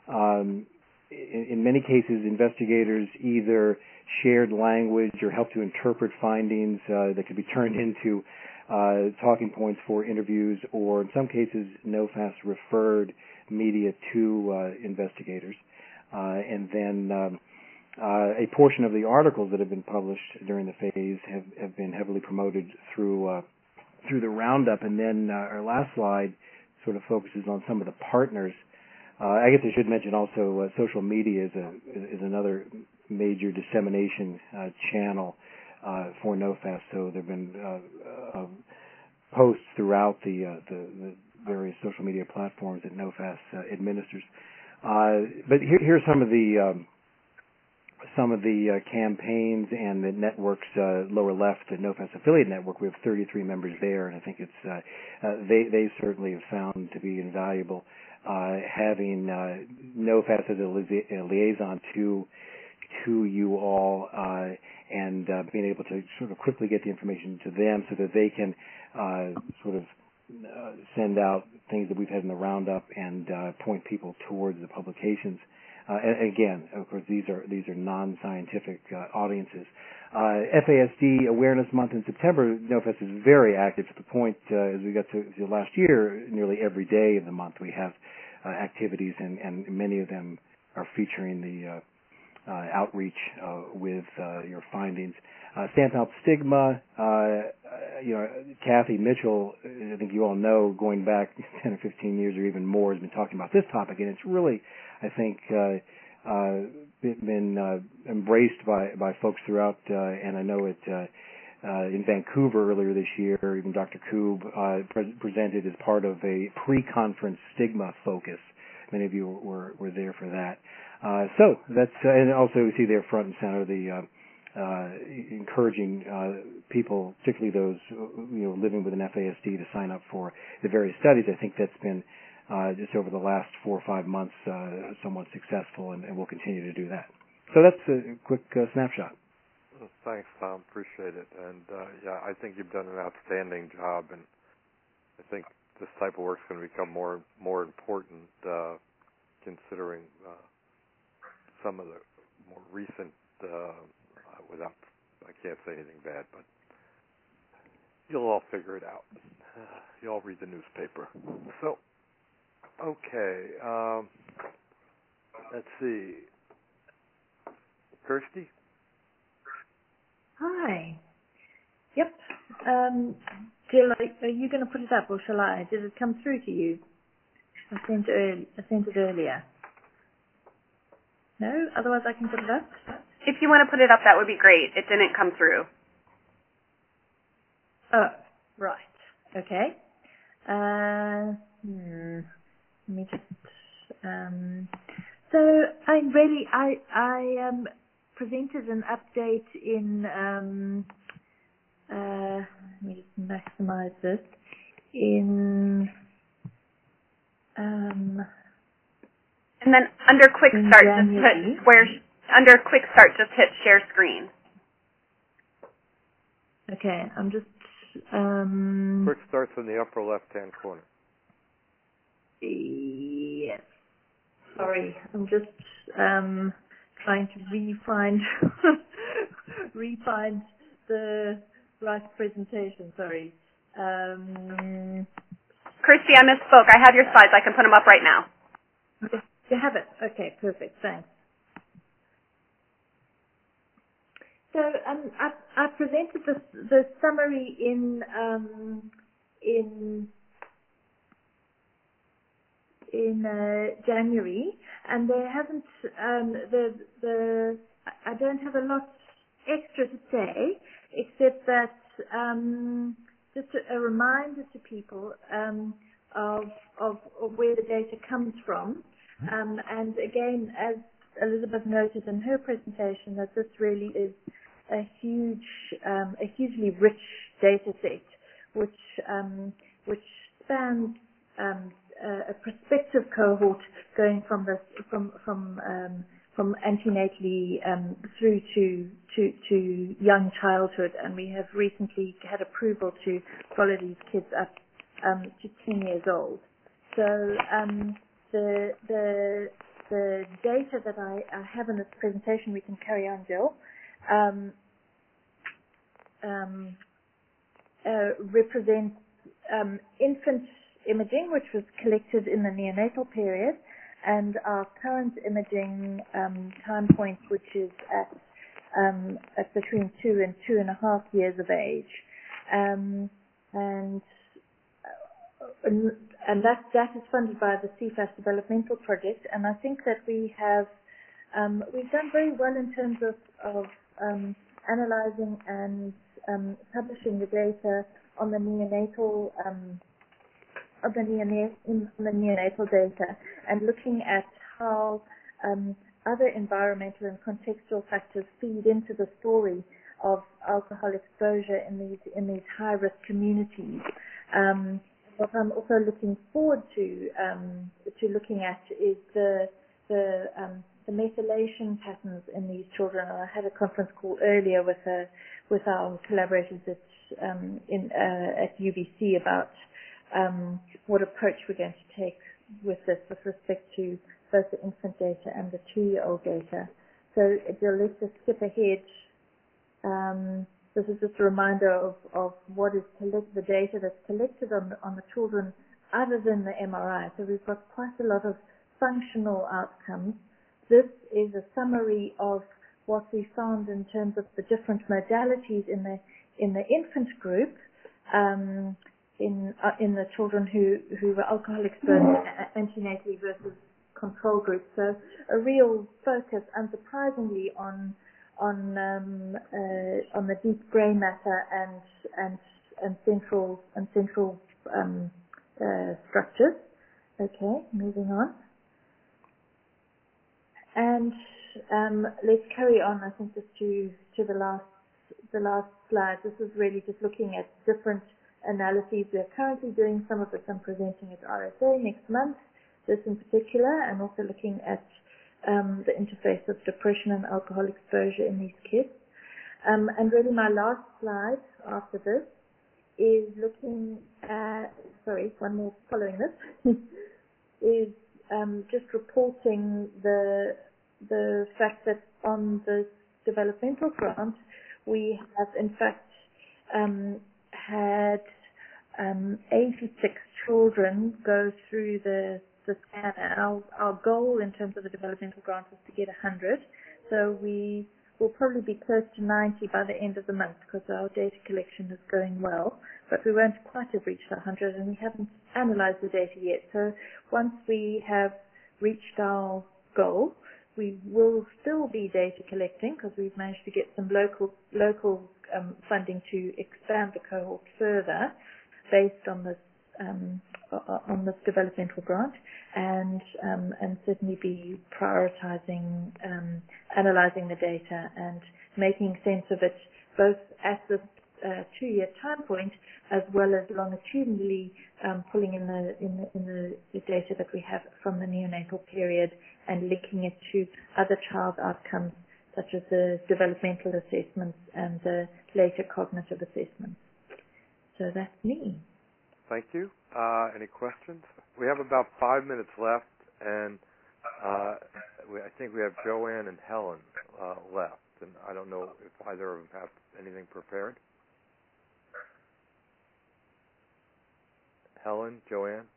um, in, in many cases, investigators either shared language or helped to interpret findings uh, that could be turned into Uh, talking points for interviews, or in some cases, NOFAS referred media to uh, investigators. Uh, and then um, uh, a portion of the articles that have been published during the phase have, have been heavily promoted through uh, through the roundup. And then uh, our last slide sort of focuses on some of the partners. Uh, I guess I should mention also uh, social media is, a, is another major dissemination uh, channel Uh, for NOFAS, so there have been uh, uh, posts throughout the, uh, the the various social media platforms that NOFAS uh, administers. Uh, but here, here are some of the um, some of the uh, campaigns and the networks. Uh, lower left, the NOFAS affiliate network. We have thirty-three members there, and I think it's uh, uh, they they certainly have found to be invaluable. Uh, having uh, NOFAS as a, li- a liaison to to you all. Uh, and uh, being able to sort of quickly get the information to them so that they can uh, sort of uh, send out things that we've had in the roundup and uh, point people towards the publications. Uh, and again, of course, these are these are non-scientific uh, audiences. Uh, F A S D Awareness Month in September, NOFAS is very active to the point, uh, as we got to, to last year, nearly every day of the month we have uh, activities, and, and many of them are featuring the uh, Uh, outreach uh, with uh, your findings. Uh, Stamp Out Stigma, uh, you know, Kathy Mitchell, I think you all know, going back ten or fifteen years or even more, has been talking about this topic, and it's really, I think, uh, uh, been uh, embraced by, by folks throughout, uh, and I know it uh, uh, in Vancouver earlier this year, even Doctor Koob uh, pre- presented as part of a pre-conference stigma focus. Many of you were, were there for that. Uh, so that's, uh, and also we see there front and center the uh, uh, encouraging uh, people, particularly those you know living with an F A S D, to sign up for the various studies. I think that's been uh, just over the last four or five months uh, somewhat successful, and, and we'll continue to do that. So that's a quick uh, snapshot. Well, thanks, Tom. Appreciate it. And uh, yeah, I think you've done an outstanding job, and I think this type of work is going to become more more important, uh, considering. Uh, Some of the more recent, uh, without, I can't say anything bad, but you'll all figure it out. You all read the newspaper. So, okay, um, let's see. Kirsty? Hi. Yep. Um, Jill, are you going to put it up, or shall I? Did it come through to you? I sent it, early, I sent it earlier. No? Otherwise I can put it up? If you want to put it up, that would be great. It didn't come through. Oh, right. Okay. Uh, hmm. Let me just... Um, So I really, I, I um, presented an update in, um, uh, let me just maximize this, in, um, and then under quick in start, January. just put where, under quick start, just hit share screen. Okay, I'm just, um, Quick start's in the upper left-hand corner. Yes. Sorry, I'm just um, trying to re-find re-find the right presentation. Sorry. Um, Christy, I misspoke. I have your slides. I can put them up right now. okay, you have it. Okay, perfect. Thanks. So um, I, I presented the the summary in um, in. in uh, January, and there hasn't um, the the I don't have a lot extra to say, except that um, just a, a reminder to people um, of, of of where the data comes from, um, and again, as Elizabeth noted in her presentation, that this really is a huge, um, a hugely rich data set, which um, which spans um, a prospective cohort going from the from from um, from antenatally um, through to, to to young childhood, and we have recently had approval to follow these kids up um, to ten years old. So um, the the the data that I, I have in this presentation, we can carry on, Jill. Um, um, uh, represents um, infant imaging, which was collected in the neonatal period, and our current imaging um, time point, which is at, um, at between two and two and a half years of age, um, and and that that is funded by the C FAS Developmental Project. And I think that we have um, we've done very well in terms of of um, analyzing and um, publishing the data on the neonatal. Um, of the, neonatal, in the neonatal data, and looking at how um, other environmental and contextual factors feed into the story of alcohol exposure in these in these high-risk communities. Um, what I'm also looking forward to um, to looking at is the the um, the methylation patterns in these children. I had a conference call earlier with a, with our collaborators at um, in uh, at U B C about Um, what approach we're going to take with this with respect to both the infant data and the two-year-old data. So let's just skip ahead. Um, this is just a reminder of, of what is collect, the data that's collected on the, on the children other than the M R I. So we've got quite a lot of functional outcomes. This is a summary of what we found in terms of the different modalities in the in the infant group. Um, in uh, in the children who, who were alcohol exposed antenatally versus control group. So a real focus, unsurprisingly, on on um, uh, on the deep grey matter and and and central and central um, uh, structures. Okay, moving on. And um, let's carry on. I think just to to the last the last slide. This is really just looking at different analyses. We're currently doing some of this. I'm presenting at R S A next month, this in particular, and also looking at um, the interface of depression and alcohol exposure in these kids. Um, and really my last slide after this is looking at, sorry, one more following this, is um, just reporting the the fact that on the developmental grant, we have in fact um, had um, eighty-six children go through the, the scan. Our, our goal in terms of the developmental grant was to get one hundred. So we will probably be close to ninety by the end of the month because our data collection is going well. But we won't quite have reached one hundred, and we haven't analyzed the data yet. So once we have reached our goal, we will still be data collecting because we've managed to get some local local um, funding to expand the cohort further based on this um, on this developmental grant, and um, and certainly be prioritizing, um, analyzing the data, and making sense of it both at this uh, two-year time point as well as longitudinally um, pulling in the in the, in the, the data that we have from the neonatal period and linking it to other child outcomes such as the developmental assessments and the later cognitive assessments. So that's me. Thank you. Uh, any questions? We have about five minutes left, and uh, we, I think we have Joanne and Helen uh, left, and I don't know if either of them have anything prepared. Helen, Joanne?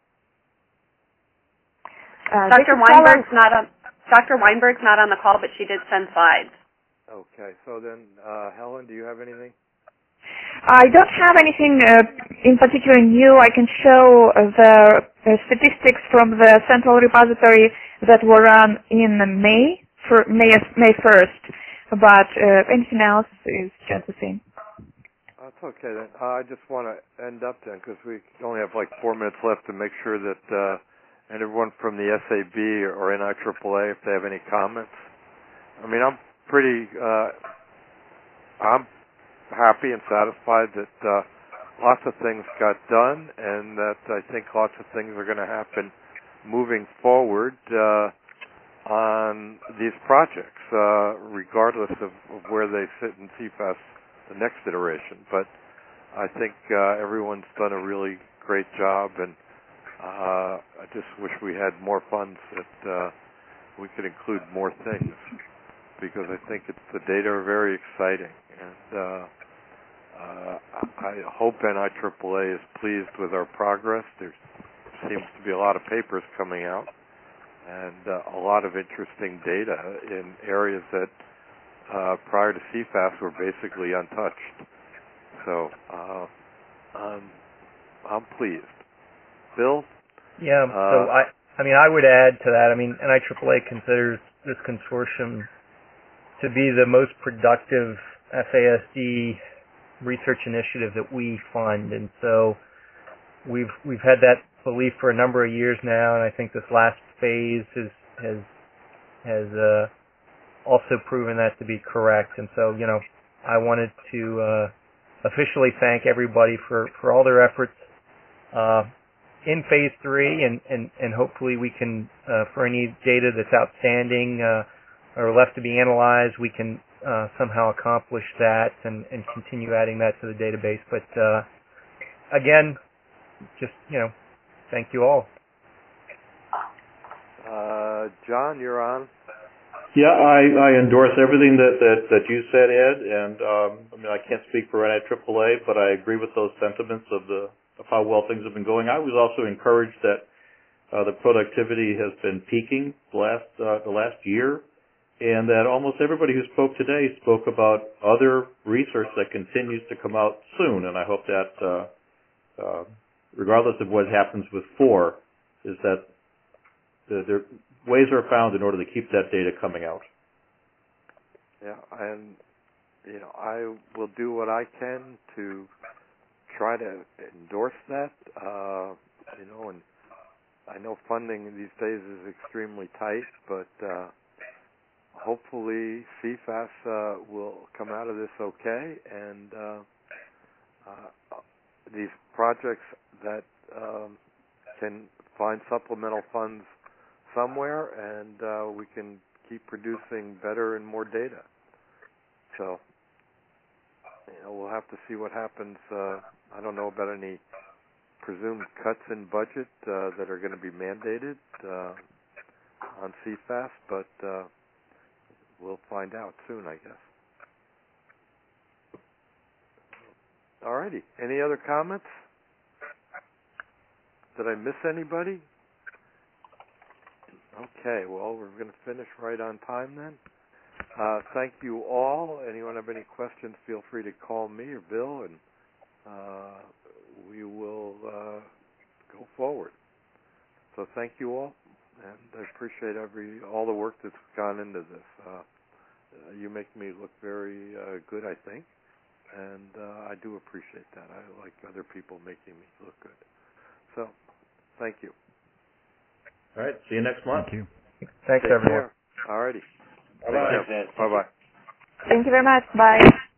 Uh, Doctor Weinberg's not on. Doctor Weinberg's not on the call, but she did send slides. Okay, so then, uh, Helen, do you have anything? I don't have anything uh, in particular new. I can show uh, the uh, statistics from the central repository that were run in May for May May first, but uh, anything else is just the same. That's okay then. Uh, I just want to end up then because we only have like four minutes left to make sure that uh, and everyone from the S A B or N I triple A, if they have any comments. I mean, I'm pretty. Uh, I'm happy and satisfied that uh, lots of things got done, and that I think lots of things are going to happen moving forward uh, on these projects, uh, regardless of, of where they sit in C F A S the next iteration. But I think uh, everyone's done a really great job, and uh, I just wish we had more funds that uh, we could include more things, because I think it's, the data are very exciting, and uh, uh, I hope N I triple A is pleased with our progress. There seems to be a lot of papers coming out, and uh, a lot of interesting data in areas that uh, prior to C F A S were basically untouched. So uh, um, I'm pleased. Bill? Yeah, uh, so I, I mean, I would add to that, I mean, N I triple A considers this consortium to be the most productive F A S D research initiative that we fund, and so we've we've had that belief for a number of years now, and I think this last phase has has has uh, also proven that to be correct. And so, you know, I wanted to uh, officially thank everybody for, for all their efforts uh, in phase three, and, and, and hopefully we can, uh, for any data that's outstanding uh, or left to be analyzed, we can uh, somehow accomplish that and, and continue adding that to the database. But uh, again, just, you know, thank you all. Uh, John, you're on. Yeah, I, I endorse everything that, that, that you said, Ed, and um, I mean, I can't speak for N I triple A, but I agree with those sentiments of the of how well things have been going. I was also encouraged that uh, the productivity has been peaking the last uh, the last year, and that almost everybody who spoke today spoke about other research that continues to come out soon. And I hope that, uh, uh, regardless of what happens with four, is that the, there ways are found in order to keep that data coming out. Yeah, and you know, I will do what I can to try to endorse that. Uh, you know, and I know funding these days is extremely tight, but uh, hopefully C F A S uh, will come out of this okay, and uh, uh, these projects that um, can find supplemental funds somewhere, and uh, we can keep producing better and more data. So, you know, we'll have to see what happens. Uh, I don't know about any presumed cuts in budget uh, that are going to be mandated uh, on C F A S, but uh, we'll find out soon, I guess. Alrighty. Any other comments? Did I miss anybody? Okay, well, we're going to finish right on time then. Uh, thank you all. Anyone have any questions, feel free to call me or Bill, and uh, we will uh, go forward. So thank you all, and I appreciate every all the work that's gone into this. Uh, you make me look very uh, good, I think, and uh, I do appreciate that. I like other people making me look good. So, thank you. All right. See you next month. Thank you. Thanks, Take everyone. All righty. Bye-bye. Bye bye. Thank you very much. Bye.